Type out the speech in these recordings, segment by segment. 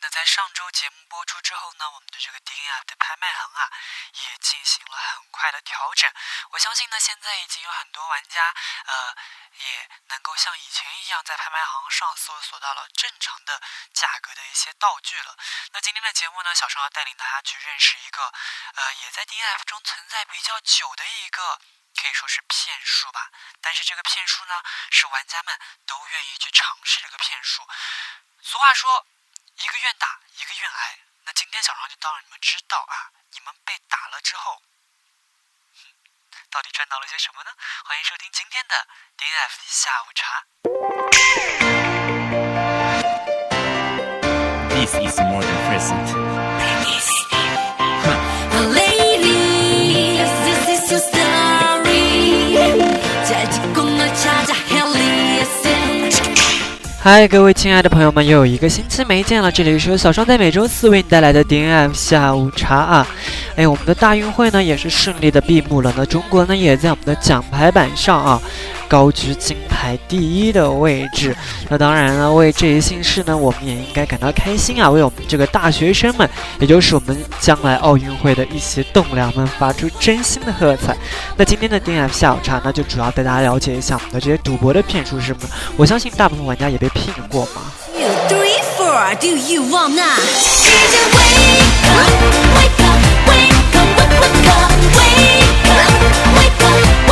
在上周节目播出之后呢，我们的这个 DNF 的拍卖行啊，也进行了很快的调整。我相信呢，现在已经有很多玩家，也能够像以前一样，在拍卖行上搜索到了正常的价格的一些道具了。那今天的节目呢，小双要带领大家去认识一个，也在 DNF 中存在比较久的一个。可以说是骗术吧，但是这个骗术呢，是玩家们都愿意去尝试这个骗术。俗话说，一个愿打，一个愿挨。那今天小双就当让你们知道啊，你们被打了之后，到底赚到了些什么呢？欢迎收听今天的 DNF 下午茶。 This is more than present. Ladies, this is your story. 잘 듣고 널 찾아 헬리에스. 嗨，各位亲爱的朋友们，又有一个星期没见了。这里是由小双在每周四为你带来的 DNF 下午茶啊。我们的大运会呢也是顺利的闭幕了。那中国呢也在我们的奖牌榜上啊高居金牌第一的位置。那当然呢，为这一幸事呢，我们也应该感到开心啊，为我们这个大学生们，也就是我们将来奥运会的一些栋梁们发出真心的喝彩。那今天的 DNF 下午茶呢，就主要带大家了解一下我们的这些赌博的骗术是什么。我相信大部分玩家也被骗过嘛。 2, 3, 4, do you wanna? 이제 wake up, wake up, wake up, wake up, wake up, wake up,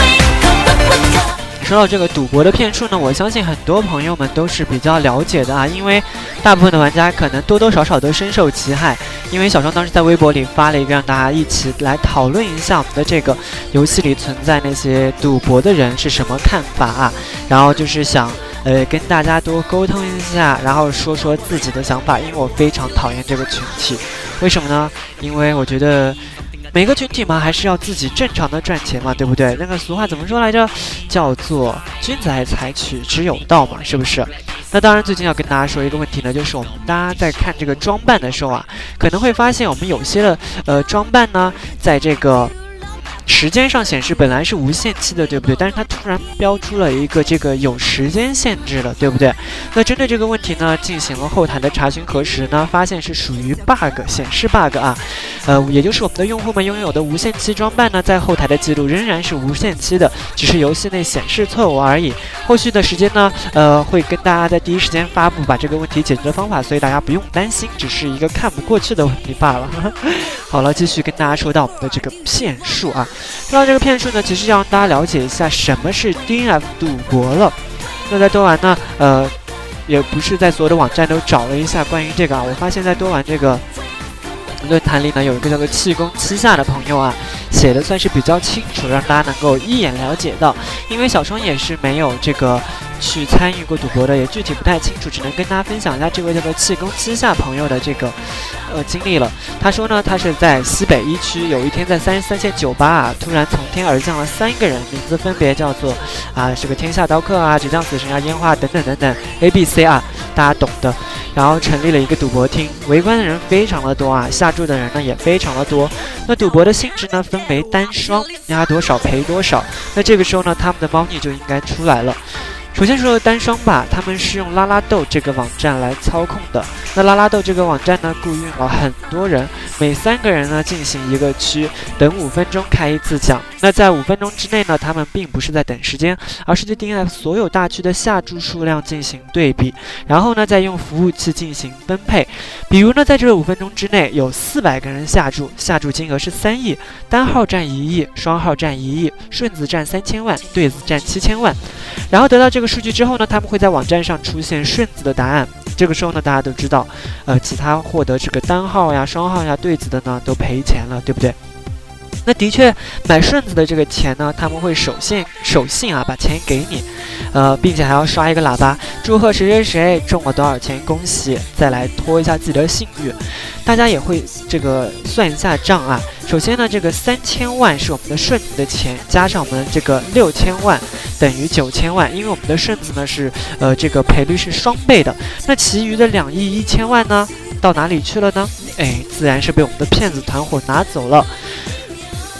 wake up. 说到这个赌博的骗术呢，我相信很多朋友们都是比较了解的啊，因为大部分的玩家可能多多少少都深受其害。因为小双当时在微博里发了一个，让大家一起来讨论一下我们的这个游戏里存在那些赌博的人是什么看法啊，然后就是想跟大家多沟通一下，然后说说自己的想法，因为我非常讨厌这个群体。为什么呢？因为我觉得每个群体嘛，还是要自己正常的赚钱嘛，对不对？那个俗话怎么说来着？叫做君子爱财，取之有道嘛，是不是？那当然，最近要跟大家说一个问题呢，就是我们大家在看这个装扮的时候啊，可能会发现我们有些的装扮呢，在这个时间上显示本来是无限期的，对不对？但是它突然标出了一个这个有时间限制了，对不对？那针对这个问题呢，进行了后台的查询核实呢，发现是属于 bug 显示 bug 啊，也就是我们的用户们拥有的无限期装扮呢，在后台的记录仍然是无限期的，只是游戏内显示错误而已。后续的时间呢，会跟大家在第一时间发布把这个问题解决的方法，所以大家不用担心，只是一个看不过去的问题罢了。好了，继续跟大家说到我们的这个骗术啊。说到这个骗术呢，其实要让大家了解一下什么是 DNF 赌博了。那在多玩呢，也不是在所有的网站都找了一下关于这个啊，我发现在多玩这个论坛里呢，有一个叫做气功七下的朋友啊，写的算是比较清楚，让大家能够一眼了解到。因为小双也是没有这个去参与过赌博的，也具体不太清楚，只能跟大家分享一下这位叫做气功七下朋友的这个经历了。他说呢，他是在西北一区，有一天在33线酒吧啊，突然从天而降了3个人，名字分别叫做这个天下刀客啊、倔强死神啊、烟花等等等等 ABC 啊，大家懂的。然后成立了一个赌博厅，围观的人非常的多啊，下注的人呢也非常的多。那赌博的性质呢分为单双，压多少赔多少。那这个时候呢，他们的猫腻就应该出来了。首先说单双吧，他们是用拉拉豆这个网站来操控的。那拉拉豆这个网站呢，雇佣了很多人，每3个人呢进行一个区，等5分钟开一次奖。那在5分钟之内呢，他们并不是在等时间，而是对 DNF 所有大区的下注数量进行对比，然后呢再用服务器进行分配。比如呢，在这5分钟之内有400个人下注，下注金额是3亿，单号占1亿，双号占1亿，顺子占3000万，对子占7000万。然后得到这个数据之后呢，他们会在网站上出现顺子的答案。这个时候呢，大家都知道，其他获得这个单号呀、双号呀、对子的呢，都赔钱了，对不对？那的确，买顺子的这个钱呢，他们会手信啊把钱给你，并且还要刷一个喇叭，祝贺谁谁谁中了多少钱，恭喜，再来托一下自己的信誉。大家也会这个算一下账啊。首先呢，这个3000万是我们的顺子的钱，加上我们这个6000万等于9000万，因为我们的顺子呢是这个赔率是双倍的。那其余的2亿1000万呢，到哪里去了呢？自然是被我们的骗子团伙拿走了。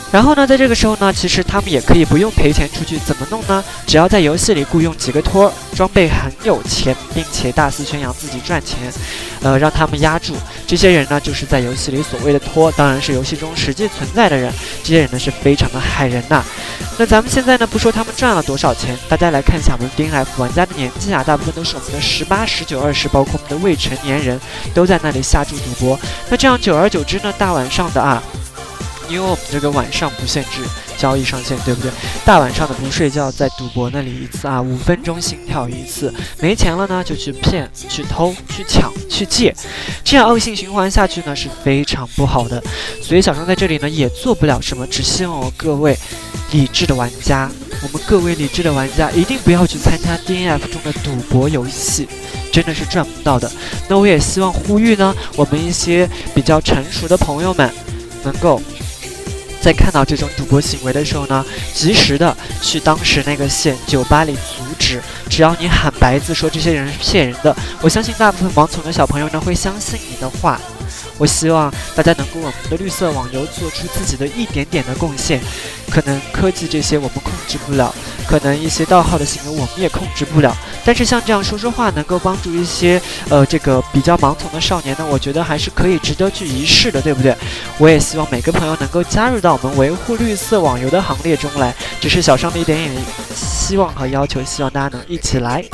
然后呢，在这个时候呢，其实他们也可以不用赔钱出去，怎么弄呢？只要在游戏里雇佣几个托，装备很有钱，并且大肆宣扬自己赚钱，让他们压住。这些人呢，就是在游戏里所谓的托，当然是游戏中实际存在的人。这些人呢是非常的害人呐。那咱们现在呢，不说他们赚了多少钱，大家来看一下我们 DNF 玩家的年纪啊，大部分都是我们的18、19、20，包括我们的未成年人，都在那里下注赌博。那这样久而久之呢，大晚上的啊。因为我们这个晚上不限制交易上限，对不对？大晚上的不睡觉，在赌博那里一次啊，5分钟心跳一次，没钱了呢就去骗、去偷、去抢、去借，这样恶性循环下去呢是非常不好的。所以小双在这里呢也做不了什么，只希望各位理智的玩家，我们各位理智的玩家一定不要去参加 DNF 中的赌博游戏，真的是赚不到的。那我也希望呼吁呢，我们一些比较成熟的朋友们能够在看到这种赌博行为的时候呢，及时的去当时那个县酒吧里阻止。只要你喊白字说这些人是骗人的，我相信大部分盲从的小朋友呢会相信你的话。我希望大家能够为我们的绿色网游做出自己的一点点的贡献。可能科技这些我们控制不了，可能一些盗号的行为我们也控制不了，但是像这样说说话能够帮助一些这个比较盲从的少年呢，我觉得还是可以值得去一试的，对不对？我也希望每个朋友能够加入到我们维护绿色网游的行列中来，这是小商的一点点希望和要求，希望大家能一起来。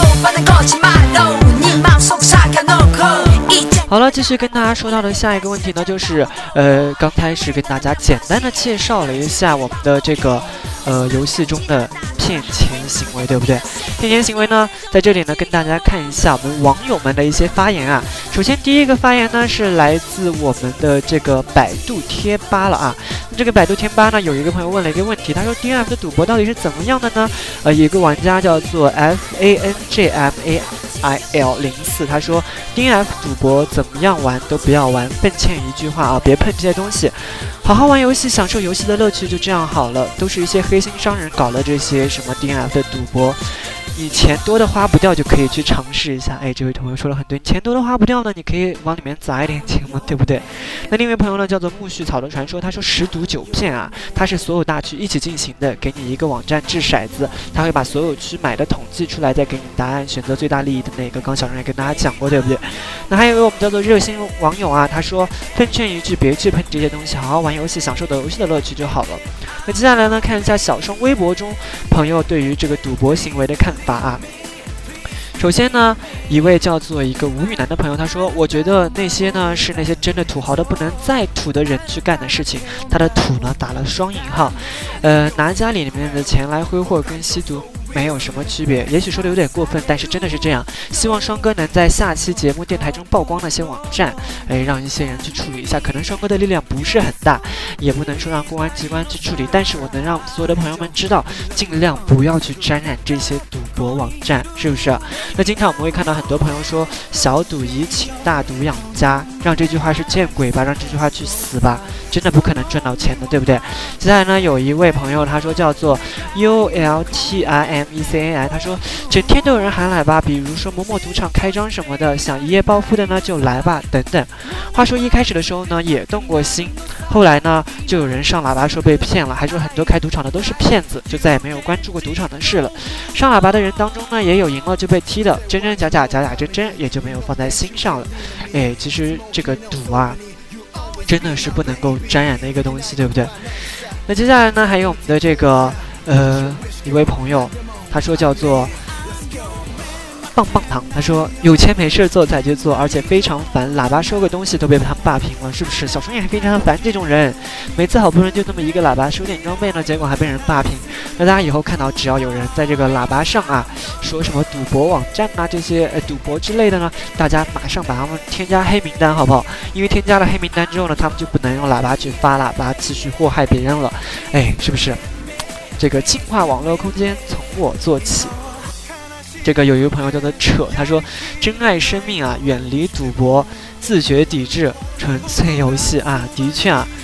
好了，继续跟大家说到的下一个问题呢，就是刚开始跟大家简单的介绍了一下我们的这个游戏中的骗钱行为，对不对？骗钱行为呢，在这里呢跟大家看一下我们网友们的一些发言啊。首先第一个发言呢是来自我们的这个百度贴吧了啊。这个百度贴吧呢有一个朋友问了一个问题，他说 DNF 的赌博到底是怎么样的呢？有一个玩家叫做 FANJMAIL04，他说 DNF 赌博怎么样玩都不要玩，笨欠一句话啊，别碰这些东西，好好玩游戏，享受游戏的乐趣，就这样好了。都是一些黑心商人搞了这些什么 DNF 的赌博，你钱多的花不掉就可以去尝试一下。哎，这位朋友说了很对，你钱多的花不掉呢，你可以往里面砸一点钱嘛，对不对？那另一位朋友呢叫做木须草的传说，他说10赌9骗啊，他是所有大区一起进行的，给你一个网站掷骰子，他会把所有区买的统计出来，再给你答案，选择最大利益的那个。刚小人也跟大家讲过，对不对？那还有一位我们叫做热心网友啊，他说奉劝一句，别去碰这些东西，好好玩游戏，享受游戏的乐趣就好了。那接下来呢，看一下小双微博中朋友对于这个赌博行为的看法啊。首先呢，一位叫做一个吴宇南的朋友，他说：“我觉得那些呢是那些真的土豪的不能再土的人去干的事情。他的土呢打了双引号，拿家里面的钱来挥霍，跟吸毒没有什么区别。也许说的有点过分，但是真的是这样。希望双哥能在下期节目电台中曝光那些网站，让一些人去处理一下。可能双哥的力量不是很大，也不能说让公安机关去处理，但是我能让所有的朋友们知道，尽量不要去沾染这些赌博网站，是不是？那经常我们会看到很多朋友说小赌怡情，大赌养家，让这句话是见鬼吧，让这句话去死吧，真的不可能赚到钱的，对不对？接下来呢，有一位朋友他说叫做 ULTIMECAI， 他说整天都有人喊来吧，比如说某某赌场开张什么的，想一夜暴富的呢就来吧等等。话说一开始的时候呢也动过心，后来呢就有人上喇叭说被骗了，还说很多开赌场的都是骗子，就再也没有关注过赌场的事了。上喇叭的人当中呢也有赢了就被踢的，真真假假假假真真，也就没有放在心上了。其实这个赌啊真的是不能够沾染的一个东西，对不对？那接下来呢还有我们的这个一位朋友，他说叫做棒棒糖，他说有钱没事做才去做，而且非常烦，喇叭收个东西都被他们霸屏了，是不是？小双也非常烦这种人，每次好不容易就那么一个喇叭收点装备呢，结果还被人霸屏。那大家以后看到只要有人在这个喇叭上啊说什么赌博网站啊这些赌博之类的呢，大家马上把他们添加黑名单，好不好？因为添加了黑名单之后呢，他们就不能用喇叭去发喇叭继续祸害别人了，是不是？这个净化网络空间从我做起。这个有一个朋友叫做扯，他说珍爱生命啊，远离赌博，自觉抵制，纯粹游戏啊。的确啊，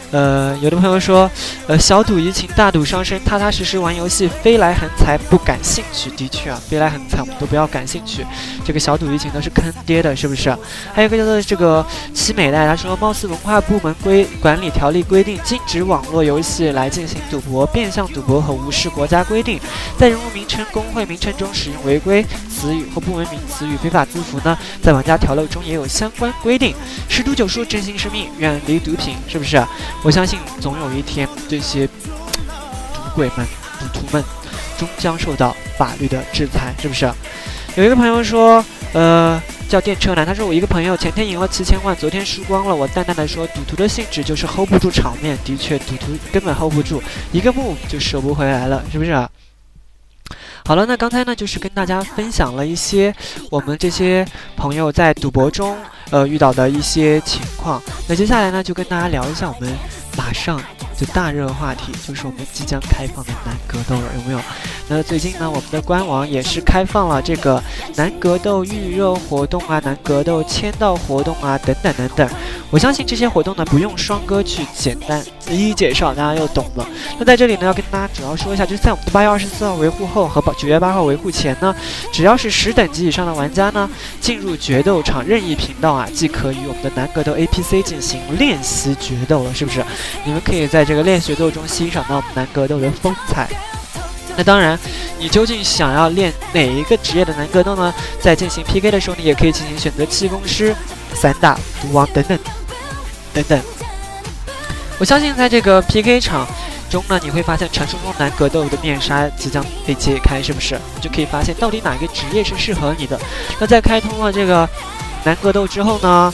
有的朋友说，小赌怡情，大赌伤身，踏踏实实玩游戏，飞来横财不感兴趣。的确啊，飞来横财我们都不要感兴趣，这个小赌怡情都是坑爹的，是不是？还有一个叫做这个奇美代，他说，貌似文化部门管理条例规定，禁止网络游戏来进行赌博、变相赌博和无视国家规定，在人物名称、工会名称中使用违规词语或不文明词语、非法字符呢，在玩家条例中也有相关规定。十赌九输，珍惜生命，远离毒品，是不是？我相信总有一天，这些赌鬼们、赌徒们终将受到法律的制裁，是不是？有一个朋友说，叫电车男，他说我一个朋友前天赢了7000万，昨天输光了。我淡淡的说，赌徒的性质就是 hold 不住场面，的确，赌徒根本 hold 不住，一个 move 就收不回来了，是不是啊？好了，那刚才呢，就是跟大家分享了一些我们这些朋友在赌博中遇到的一些情况。那接下来呢，就跟大家聊一下我们马上就大热话题，就是我们即将开放的南格斗了，有没有？那最近呢，我们的官网也是开放了这个南格斗预热活动啊，南格斗签到活动啊，等等等等。我相信这些活动呢，不用双哥去简单一一介绍，大家又懂了。那在这里呢，要跟大家主要说一下，就是在我们的8月24号维护后和9月8号维护前呢，只要是10等级以上的玩家呢，进入决斗场任意频道啊，即可与我们的南格斗 APC 进行练习决斗了，是不是？你们可以在这个练习决斗中欣赏到我们南格斗的风采。那当然，你究竟想要练哪一个职业的南格斗呢？在进行 PK 的时候，你也可以进行选择气功师、散打、毒王等等等等。我相信在这个 PK 场中呢，你会发现传说中南格斗的面纱即将被揭开，是不是？你就可以发现到底哪个职业是适合你的。那在开通了这个南格斗之后呢，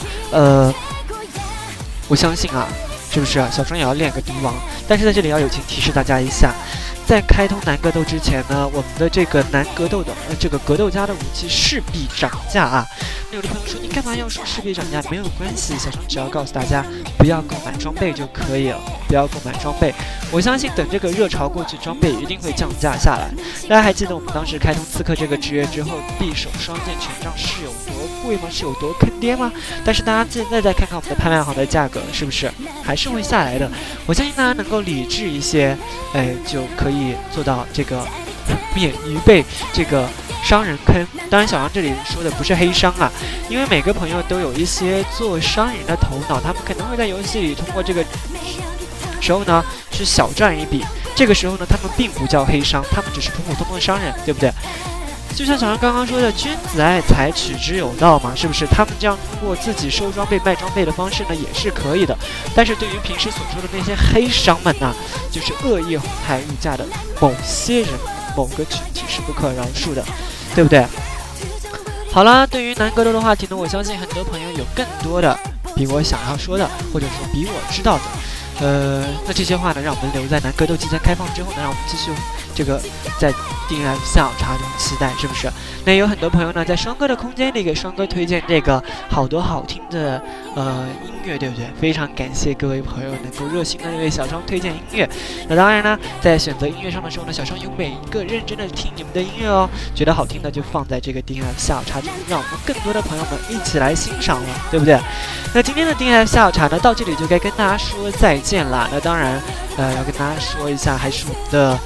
我相信啊，是不是小双也要练个毒王？但是在这里要友情提示大家一下。在开通南格斗之前呢，我们的这个南格斗的这个格斗家的武器势必涨价啊。那有的朋友说，你干嘛要说势必涨价？没有关系，小双只要告诉大家不要购买装备就可以了，不要购买装备。我相信等这个热潮过去，装备一定会降价下来。大家还记得我们当时开通刺客这个职业之后，匕首双剑权杖是有多贵吗？是有多坑爹吗？但是大家现在再看看我们的拍卖行的价格，是不是还是会下来的？我相信大家能够理智一些，就可以做到这个免于被这个商人坑。当然小杨这里说的不是黑商啊，因为每个朋友都有一些做商人的头脑，他们可能会在游戏里通过这个时候呢是小赚一笔，这个时候呢他们并不叫黑商，他们只是普普通通的商人，对不对？就像小杨刚刚说的，君子爱财，取之有道嘛，是不是？他们这样通过自己收装备、卖装备的方式呢，也是可以的。但是对于平时所说的那些黑商们呢，就是恶意哄抬物价的某些人、某个群体是不可饶恕的，对不对？好了，对于南格斗的话题呢，我相信很多朋友有更多的比我想要说的，或者说比我知道的。那这些话呢，让我们留在南格斗即将开放之后呢，让我们继续这个在 DNF 下午茶中期待，是不是？那有很多朋友呢，在双哥的空间里给双哥推荐这个好多好听的音乐，对不对？非常感谢各位朋友能够热心的为小双推荐音乐。那当然呢，在选择音乐上的时候呢，小双有每一个认真的听你们的音乐哦，觉得好听的就放在这个 DNF 下午茶中，让我们更多的朋友们一起来欣赏了，对不对？那今天的 DNF 下午茶呢，到这里就该跟大家说再见啦。那当然，要跟大家说一下，还是我们的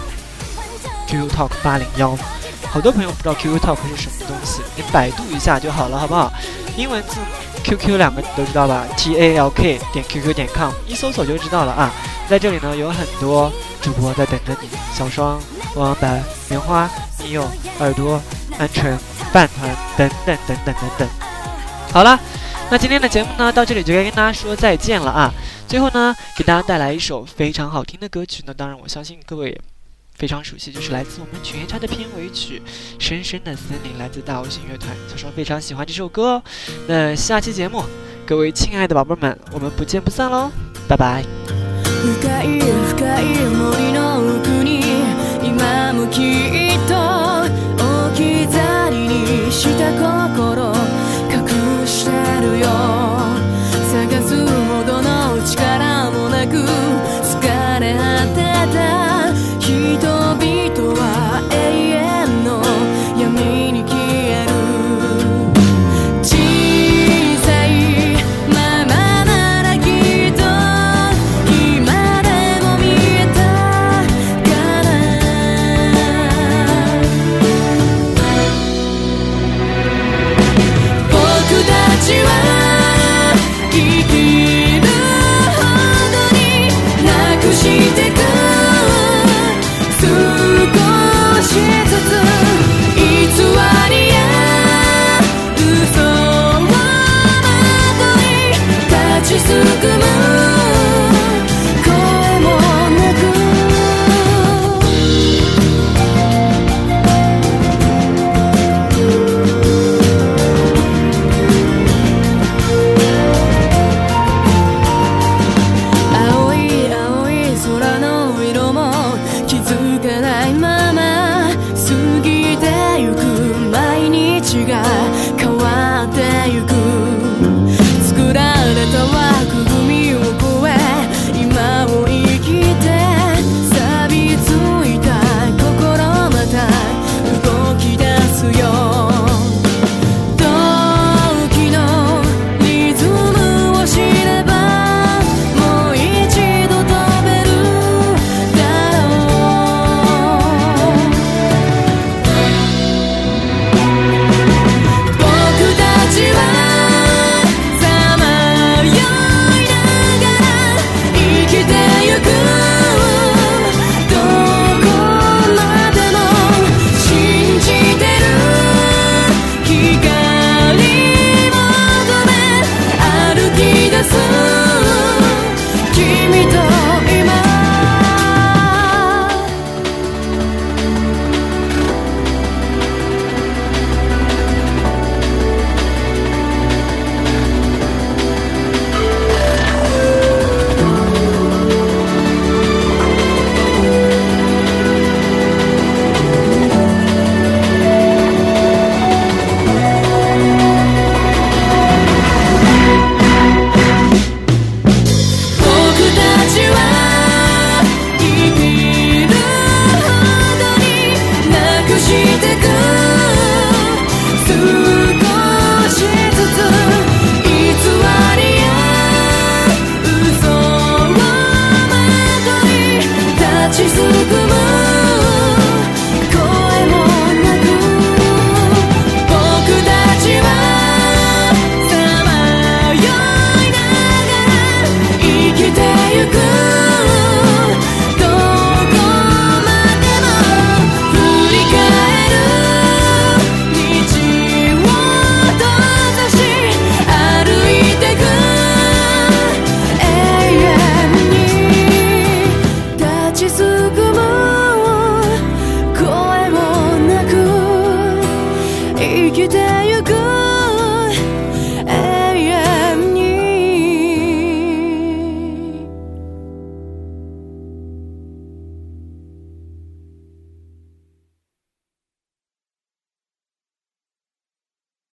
QQ Talk 801。好多朋友不知道 QQ Talk 是什么东西，你百度一下就好了，好不好？英文字 QQ 2个你都知道吧 ？TALK.QQ.com 一搜索就知道了啊。在这里呢，有很多主播在等着你，小双、王白、棉花、你有耳朵、安全、饭团等等等等等等。好了，那今天的节目呢，到这里就该跟大家说再见了啊。最后呢，给大家带来一首非常好听的歌曲呢，当然我相信各位也非常熟悉，就是来自我们犬夜叉的片尾曲《深深的森林》，来自大游行乐团。小双非常喜欢这首歌哦。那下期节目，各位亲爱的宝贝们，我们不见不散喽，拜拜。 深い深い森の奥に今もきっと置き去り